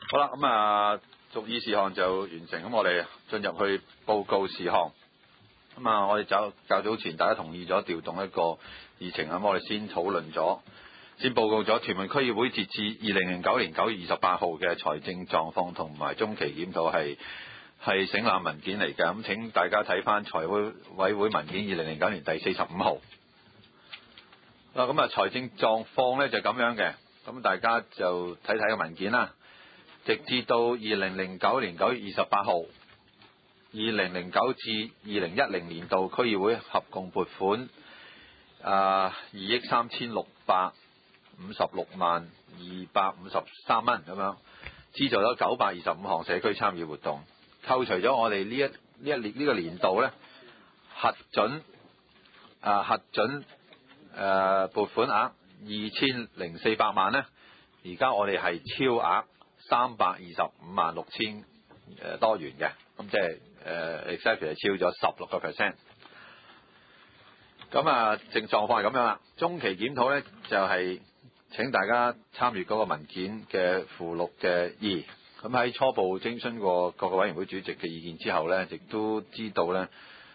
好啦，咁逐議事項就完成，咁我哋進入去報告事項。咁我哋較早前大家同意咗調動一個議程，咁我哋先討論咗，先報告咗屯門區議會截至2009年9月28號嘅財政狀況同埋中期檢討係省覽文件嚟嘅。咁請大家睇翻財委會文件2009年第45號。咁財政狀況咧就咁樣嘅，咁大家就睇睇個文件啦。直至到2009年9月28號，2009至2010年度區議會合共撥款2億3656萬253蚊咁樣，資助咗925項社區參與活動，扣除咗我哋呢個年度咧核准撥款額200400萬咧，而家我哋係超額325萬6千多元嘅，咁即係exactly 係超咗16%。咁正狀況係咁樣啦。中期檢討咧就係請大家參閱嗰個文件嘅附錄嘅2。咁喺初步徵詢過各個委員會主席嘅意見之後咧，亦都知道咧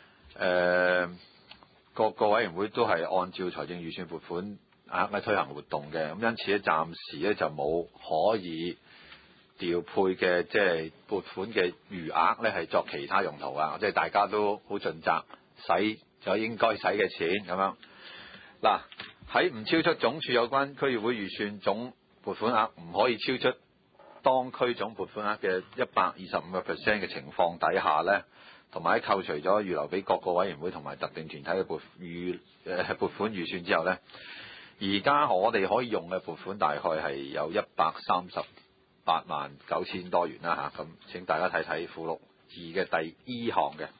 各個委員會都係按照財政預算撥款額嚟推行活動嘅，咁因此咧暫時咧就冇可以調配嘅即係撥款嘅餘額咧係作其他用途啊，即係大家都好盡責使咗應該使嘅錢咁樣。嗱，喺唔超出總署有關區議會預算總撥款額唔可以超出當區總撥款額嘅125% 嘅情況底下咧，同埋喺扣除咗預留俾各個委員會同埋特定團體嘅撥款預算之後咧，而家我哋可以用嘅撥款大概係有138萬9千多元啦嚇。咁請大家睇睇附錄2嘅第 E 項嘅。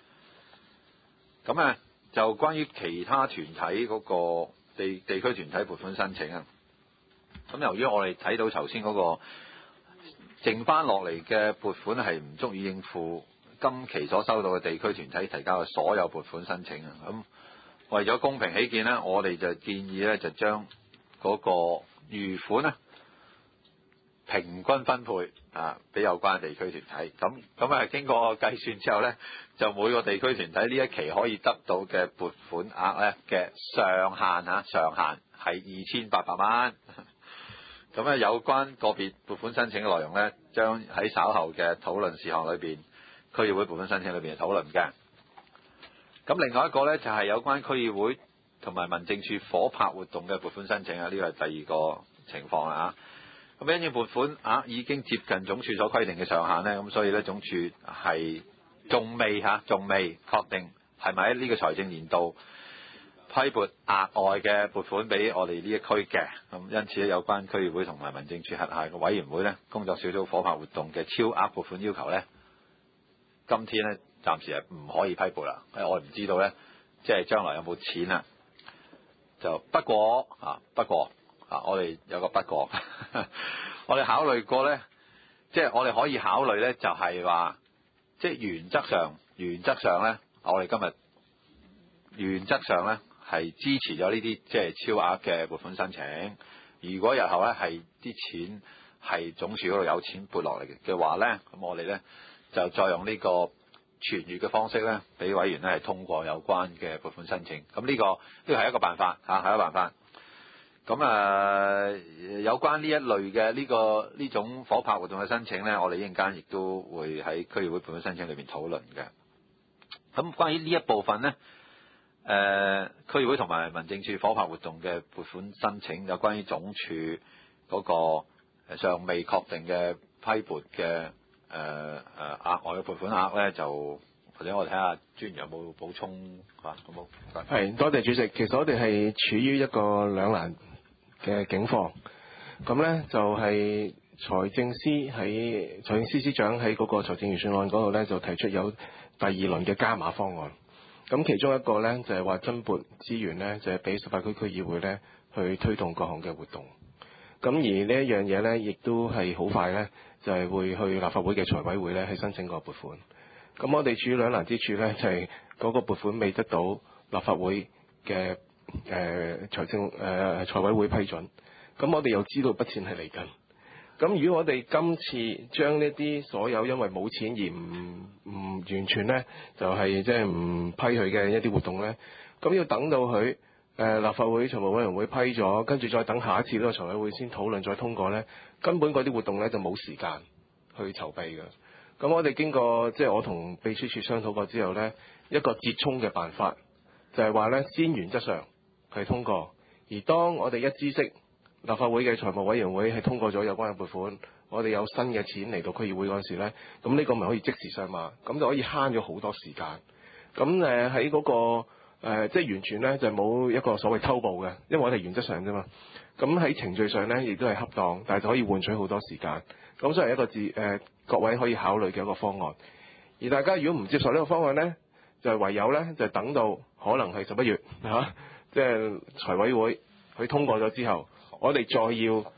咁就關於其他團體嗰個地區團體撥款申請啊。咁由於我哋睇到頭先嗰個剩翻落嚟嘅撥款係唔足以應付今期所收到嘅地區團體提交嘅所有撥款申請啊。咁為咗公平起見呢，我哋就建議咧就將嗰個餘款呢平均分配俾有關地區團體。咁經過計算之後呢，就每個地區團體呢一期可以得到嘅撥款額呢嘅上限係2800蚊。咁有關個別撥款申請嘅內容呢，將喺稍後嘅討論事項裏邊，區議會撥款申請裏邊討論嘅。咁另外一個呢，就係有關區議會同埋民政處夥拍活動嘅撥款申請啊，呢個係第二個情況啦。咁因應撥款額已經接近總署所規定嘅上限呢，咁所以呢，總署係仲未確定係咪喺呢個財政年度批撥額外嘅撥款俾我哋呢一區嘅。咁因此有關區議會同埋民政處轄下嘅委員會呢，工作小組夥拍活動嘅超額撥款要求呢，今天呢暫時係唔可以批撥啦，因為我哋唔知道呢，即係將來有冇錢啊。不過我哋有個不過，我哋考慮過呢，即係我哋可以考慮呢，就係話，即係原則上呢，我哋今日原則上呢係支持咗呢啲即係超額嘅撥款申請。如果日後呢係啲錢係總署嗰度有錢撥落嚟嘅話呢，咁我哋呢就再用呢個傳閱嘅方式呢，俾委員呢係通過有關嘅撥款申請。咁呢個係一個辦法係一個辦法。咁有關呢一類嘅呢種夥拍活動嘅申請呢，我哋一陣間亦都會喺區議會撥款申請裏面討論嘅。咁關於呢一部分呢，區議會同埋民政處夥拍活動嘅撥款申請，有關於總署嗰個尚未確定嘅批撥嘅額外嘅撥款額呢，就或者我哋睇下專員有冇補充嚇，好冇？ 係，多謝主席。其實我哋係處於一個兩難嘅境況。咁呢就係財政司司長喺嗰個財政預算案嗰度呢，就提出有第二輪嘅加碼方案。咁其中一個呢，就係話增撥資源呢，就係俾18區區議會呢去推動各項嘅活動。咁而呢一樣嘢呢，亦都係好快呢，就係會去立法會嘅財委會呢去申請個撥款。咁我哋處於兩難之處呢，就係嗰個撥款未得到立法會嘅財委會批准。咁我哋又知道筆錢係嚟緊， 咁如果我哋今次將呢啲所有因為冇錢而唔完全咧，就係即係唔批佢嘅一啲活動咧，咁要等到佢立法會財務委員會批咗，跟住再等下一次呢個財委會先討論再通過咧，根本嗰啲活動咧就冇時間去籌備嘅。咁我哋經過即係我同秘書處商討過之後咧，一個折衷嘅辦法就係話咧，先原則上係通過，而當我哋一知悉立法會嘅財務委員會係通過咗有關嘅撥款，我哋有新嘅錢嚟到區議會嗰陣時咧，咁呢個咪可以即時上馬，咁就可以慳咗好多時間。咁喺嗰個即係完全咧就冇一個所謂偷步嘅，因為我哋原則上啫嘛。咁喺程序上咧亦都係恰當，但係就可以換取好多時間。咁所以係一個各位可以考慮嘅一個方案。而大家如果唔接受呢個方案咧，就唯有咧就等到可能係11月即係財委會佢通過咗之後。我哋再要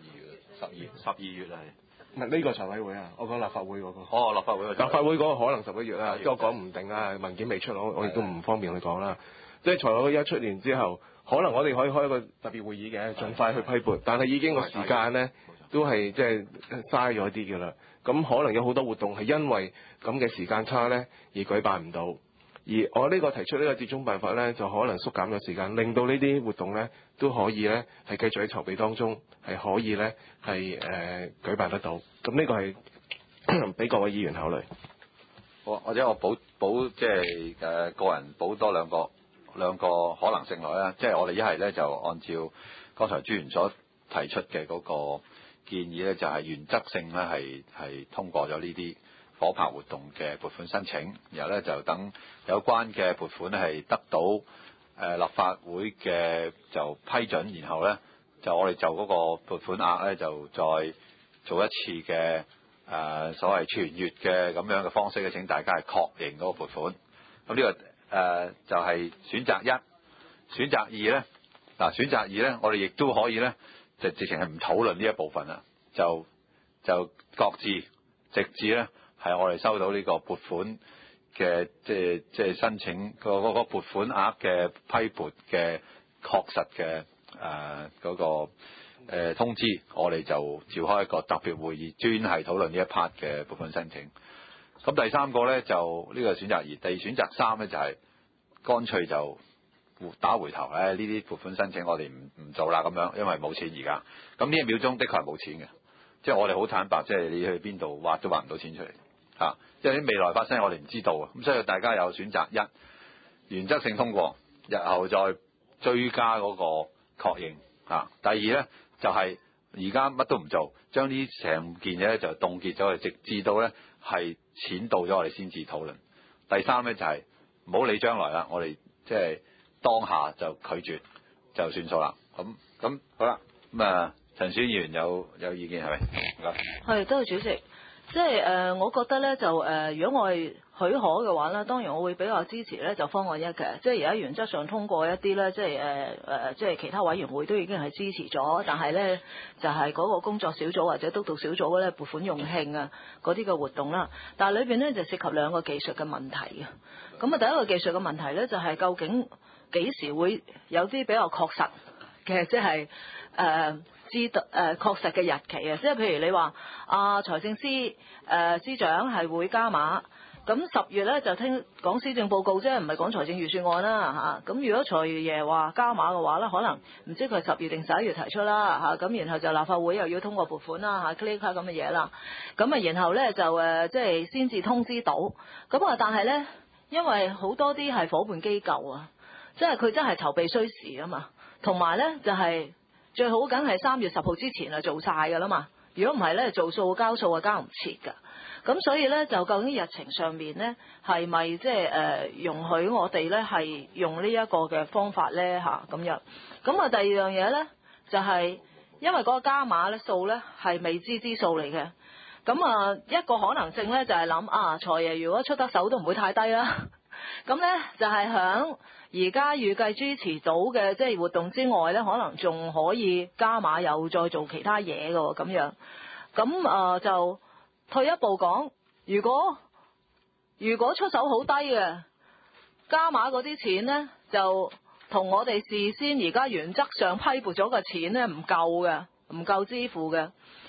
12月係唔係呢個財委會啊？我講立法會嗰個。 哦，立法會嗰個可能11月啦，即係我講唔定啦，文件未出，我亦都唔方便去講啦。即係財委會一出完之後，可能我哋可以開一個特別會議嘅，盡快去批撥。但係已經個時間咧都係即係嘥咗啲㗎啦。咁可能有好多活動係因為咁嘅時間差咧而舉辦唔到。而我呢個提出呢個折衷辦法咧，就可能縮減咗時間，令到呢啲活動咧都可以咧係繼續喺籌備當中，係可以咧係舉辦得到。咁呢個係俾各位議員考慮。 或者我補即係個人補多兩個可能性落啦。即係我哋一係咧就按照剛才朱元所提出嘅嗰個建議咧，就係原則性咧係通過咗呢啲火拍活動嘅撥款申請，然後咧就等有關嘅撥款係得到立法會嘅就批准，然後咧就我哋就嗰個撥款額咧就再做一次嘅所謂全月嘅咁樣嘅方式咧，請大家係確認嗰個撥款。咁呢個就係選擇一。選擇二咧，選擇二咧，我哋亦都可以咧就直情係唔討論呢一部分啦，就各自直至咧。係我哋收到呢個撥款嘅即係申請個撥款額嘅批撥嘅確實嘅嗰個通知，我哋就召開一個特別會議，專係討論呢一 part 嘅撥款申請。咁第三個咧就呢個選擇二，第二選擇三咧就係乾脆就打回頭呢啲撥款申請我哋唔做啦咁樣，因為冇錢而家。咁呢一秒鐘的確係冇錢嘅，即係我哋好坦白，即係你去邊度挖都挖唔到錢出嚟。因為啲未來發生我哋唔知道啊，咁所以大家有選擇一，原則性通過，日後再追加嗰個確認。第二咧就係而家乜都唔做，將呢成件嘢咧就凍結咗，直至到咧係錢到咗我哋先至討論。第三咧就係唔好理將來啦，我哋即係當下就拒絕就算數啦。咁好啦，咁陳選議員有意見係咪？ 係，多謝主席。即係我覺得咧就如果我係許可嘅話咧，當然我會比較支持咧就方案一嘅。即係而家原則上通過一啲咧，即係即係其他委員會都已經係支持咗，但係咧就係嗰個工作小組或者督導小組咧撥款用慶啊嗰啲嘅活動啦。但係裏邊咧就涉及兩個技術嘅問題嘅。咁啊，第一個技術嘅問題咧就係究竟幾時會有啲比較確實嘅，即係確實嘅日期啊，即係譬如你話財政司司長係會加碼，咁10月咧就聽講施政報告啫，唔係講財政預算案啦嚇。咁如果財爺話加碼嘅話咧，可能唔知佢係10月定11月提出啦嚇。咁然後就立法會又要通過撥款啦嚇，click 咁嘅嘢啦。咁啊，然後咧就即係先至通知到。咁啊，但係咧，因為好多啲係夥伴機構啊，即係佢真係籌備需時啊嘛，同埋咧就係。最好梗係3月10號之前啊做晒㗎啦嘛，如果唔係咧做數交數啊交唔切㗎，咁所以咧就究竟日程上面咧係咪即係容許我哋咧係用呢一個嘅方法咧嚇咁樣？咁啊第二樣嘢咧就係因為嗰個加碼咧數咧係未知之數嚟嘅，咁啊一個可能性咧就係諗財爺如果出得手都唔會太低啦，咁咧就係響而家預計支持到嘅即係活動之外咧，可能仲可以加碼又再做其他嘢嘅咁樣。咁就退一步講，如果出手好低嘅加碼嗰啲錢咧，就同我哋事先而家原則上批撥咗嘅錢咧唔夠嘅，唔夠支付嘅。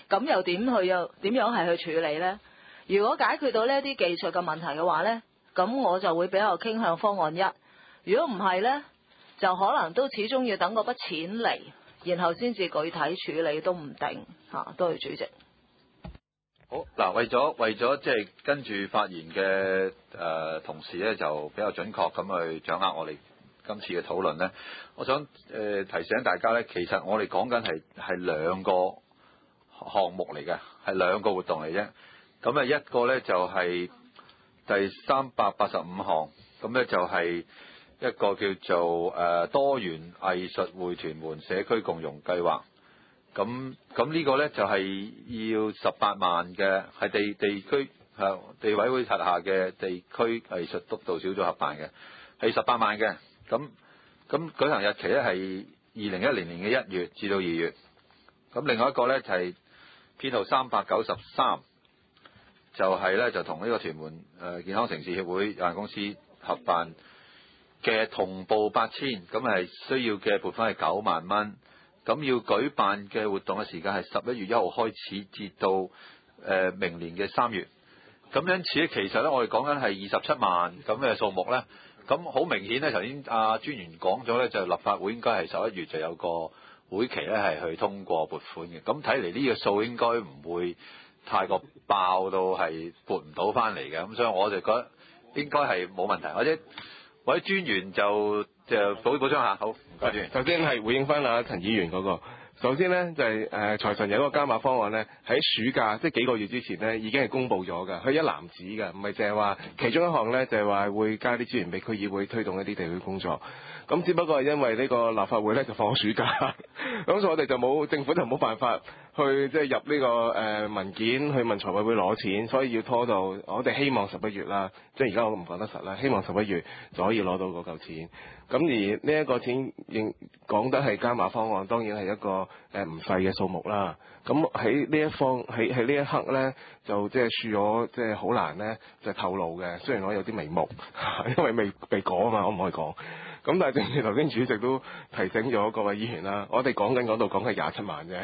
咁又點樣係去處理呢？如果解決到呢啲技術嘅問題嘅話呢，咁我就會比較傾向方案一。如果唔係呢，就可能都始終要等嗰筆錢嚟，然後先至具體處理都唔定嚇。多謝主席。 好嗱，為咗即係跟住發言嘅同事咧，就比較準確咁去掌握我哋今次嘅討論咧。我想提醒大家咧，其實我哋講緊係兩個項目嚟嘅，係兩個活動嚟啫。咁一個咧就係第385項，咁咧就係一個叫做多元藝術會團門社區共融計劃。咁呢個咧就係要18萬嘅，係地委會轄下嘅地區藝術督導小組合辦嘅，係18萬嘅。咁舉行日期咧係2010年嘅1月至到2月。咁另外一個咧就係編號393，就係咧就同呢個屯門健康城市協會有限公司合辦嘅同步8000，咁係需要嘅撥款係9萬蚊。咁要舉辦嘅活動嘅時間係11月1號開始，至到明年嘅3月。咁因此咧，其實咧我哋講緊係27萬咁嘅數目咧。咁好明顯咧，頭先專員講咗咧，就立法會應該係11月就有個會期咧係去通過撥款嘅。咁睇嚟呢個數應該唔會太過爆到係撥唔到翻嚟嘅。咁所以我就覺得應該係冇問題，或者專員就補充下。好，唔該專員。 首先係回應翻陳議員嗰個。首先呢，就係財神有一個加碼方案呢，喺暑假即係幾個月之前呢已經係公布咗㗎，佢一籃子㗎，唔係淨係話其中一項呢，就係話會加啲資源俾區議會推動一啲地區工作。咁只不過係因為呢個立法會呢就放暑假，咁所以我哋就政府就冇辦法去即係入呢個文件去問財委會攞錢，所以要拖到我哋希望11月啦，即係而家我唔講得實啦，希望11月就可以攞到嗰嚿錢。咁而呢一個錢應講得係加碼方案，當然係一個唔細嘅數目啦。咁喺呢一刻呢，就即係輸咗，即係好難呢，就透露嘅。雖然我有啲眉目，因為未被講啊嘛，我唔可以講。咁但係正如頭先主席都提醒咗各位議員啦，我哋講緊嗰度講係27萬啫。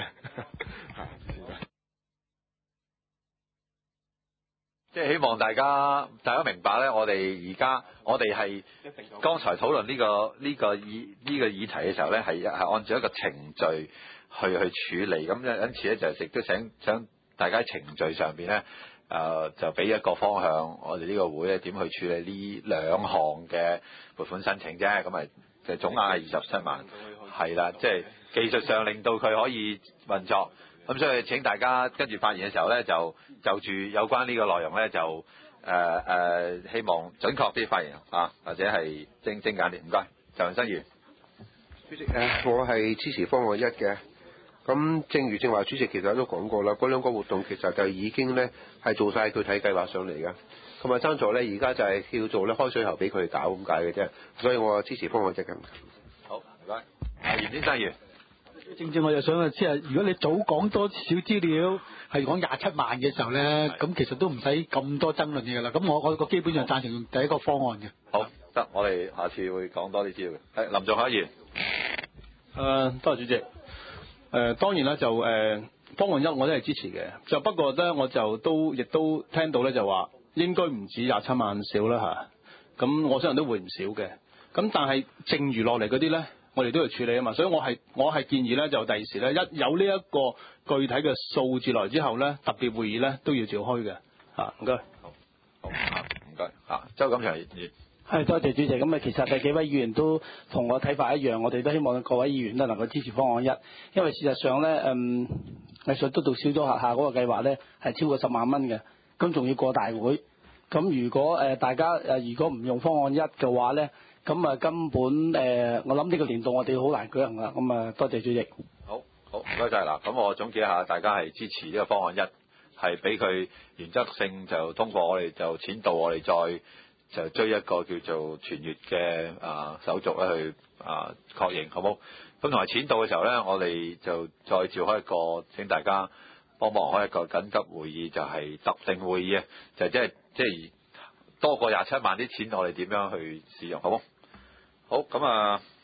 即係希望大家明白咧，我哋係剛才討論呢個議題嘅時候咧，係按照一個程序去處理。咁因此咧，就亦都想大家喺程序上邊咧，就俾一個方向，我哋呢個會咧點去處理呢兩項嘅撥款申請啫。咁咪就總額係27萬，係啦，即係技術上令到佢可以運作。咁所以請大家跟住發言嘅時候咧，就住有關呢個內容咧，就希望準確啲發言或者係精簡啲。唔該，陳新如主席，我係支持方案一嘅。咁正如正話主席其實都講過啦，嗰兩個活動其實就已經咧係做晒具體計劃上嚟嘅，同埋爭在咧而家就係叫做咧開水喉俾佢哋搞咁解嘅啫。所以我支持方案一嘅。 好，唔該。袁先生正我就想即係如果你早講多少資料，係講27萬嘅時候咧，咁其實都唔使咁多爭論嘅啦。咁我個基本上贊成用第一個方案嘅。 好，得，我哋下次會講多啲資料嘅。林仲鎧議員。 多謝主席。當然啦，就方案一我都係支持嘅。就不過咧，我就亦都聽到咧就話應該唔止27萬少啦嚇。咁我相信都會唔少嘅。咁但係剩餘落嚟嗰啲咧，我哋都要處理啊嘛，所以我係建議咧，就第時咧一有呢一個具體嘅數字來之後咧，特別會議咧都要召開嘅嚇。唔該， 好，唔該周錦祥議員。 係，多謝主席。咁其實幾位議員都同我睇法一樣，我哋都希望各位議員都能夠支持方案一，因為事實上咧，藝術督導小組轄下嗰個計劃咧係超過10萬蚊嘅，咁仲要過大會。咁如果大家如果唔用方案一嘅話咧，咁根本我諗呢個年度我哋好難舉行啦。咁多謝主席。 好，唔該晒嗱。咁我總結一下，大家係支持呢個方案一，係俾佢原則性就通過，我哋就錢到，我哋再就追一個叫做傳閱嘅手續咧去確認，好冇？咁同埋錢到嘅時候咧，我哋就再召開一個請大家幫忙開一個緊急會議，就係特定會議啊，就即係多過27萬啲錢，我哋點樣去使用，好冇？好咁